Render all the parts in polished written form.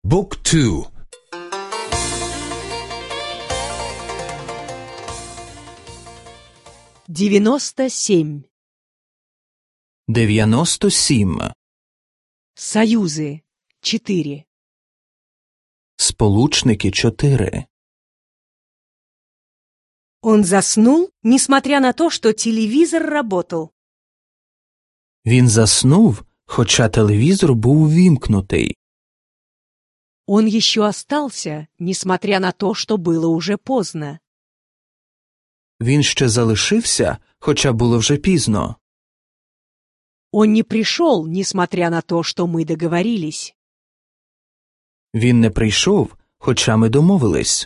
Book 2. 97. 97. Союзы. 4. Сполучники 4. Он заснул, несмотря на то, что телевизор работал. Він заснув, хоча телевізор був увімкнутий. Он еще остался, несмотря на то, что было уже поздно. Він ще залишився, хоча було вже пізно. Он не пришел, несмотря на то, что мы договорились. Він не прийшов, хоча ми домовились.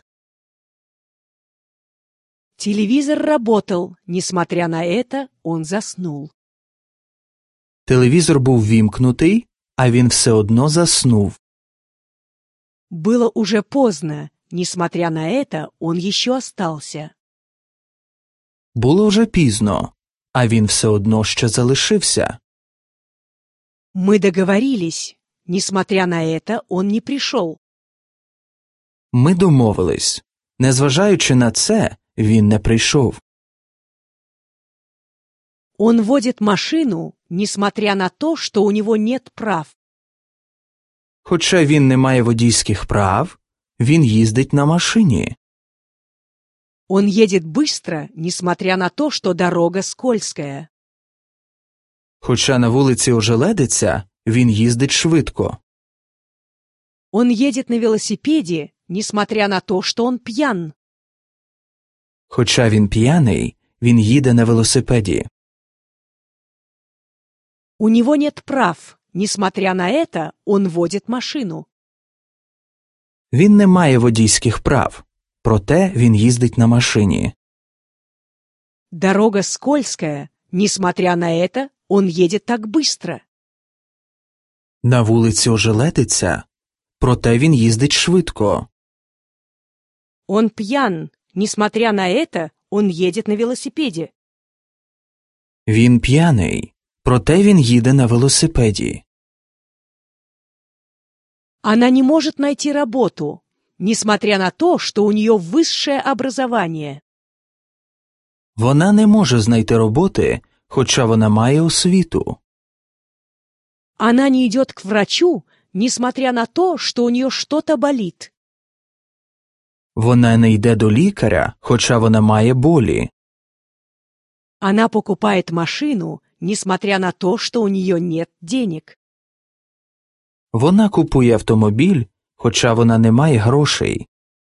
Телевизор работал, несмотря на это, он заснул. Телевізор був вімкнутий, а він все одно заснув. Было уже поздно, несмотря на это, он еще остался. Було вже пізно, а він все одно ще залишився. Мы договорились, несмотря на это, он не пришел. Ми домовились. Незважаючи на це, він не прийшов. Он водит машину, несмотря на то, что у него нет прав. Хоча він не має водійських прав, він їздить на машині. Он едет быстро, несмотря на то, что дорога скользкая. Хоча на вулиці ожеледиться, він їздить швидко. Он едет на велосипеде, несмотря на то, что он пьян. Хоча він п'яний, він їде на велосипеді. У него нет прав, несмотря на это, он водит машину. Він не має водійських прав, проте він їздить на машині. Дорога скользкая, несмотря на это, он едет так быстро. На вулиці ожеледиться, проте він їздить швидко. Он пьян, несмотря на это, он едет на велосипеде. Він п'яний, проте він їде на велосипеді. Она не может найти работу, несмотря на то, что у нее высшее образование. Вона не може знайти роботи, хоча вона має освіту. Она не идет к врачу, несмотря на то, что у нее что-то болит. Вона не йде до лікаря, хоча вона має болі. Она покупает машину, несмотря на то, что у нее нет денег. Вона купує автомобіль, хоча вона не має грошей.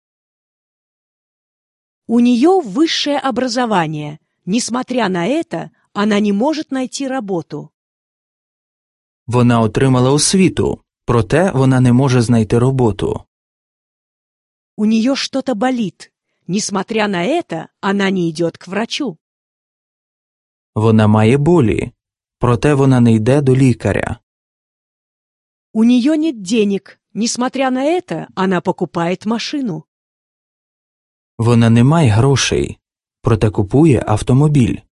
У нее высшее образование. Несмотря на это, она не может найти работу. Вона отримала освіту, проте вона не може знайти роботу. У нее что-то болит. Несмотря на это, она не идет к врачу. Вона має болі, проте вона не йде до лікаря. У нее нет денег. Несмотря на это, она покупает машину. Вона не має грошей, проте купує автомобіль.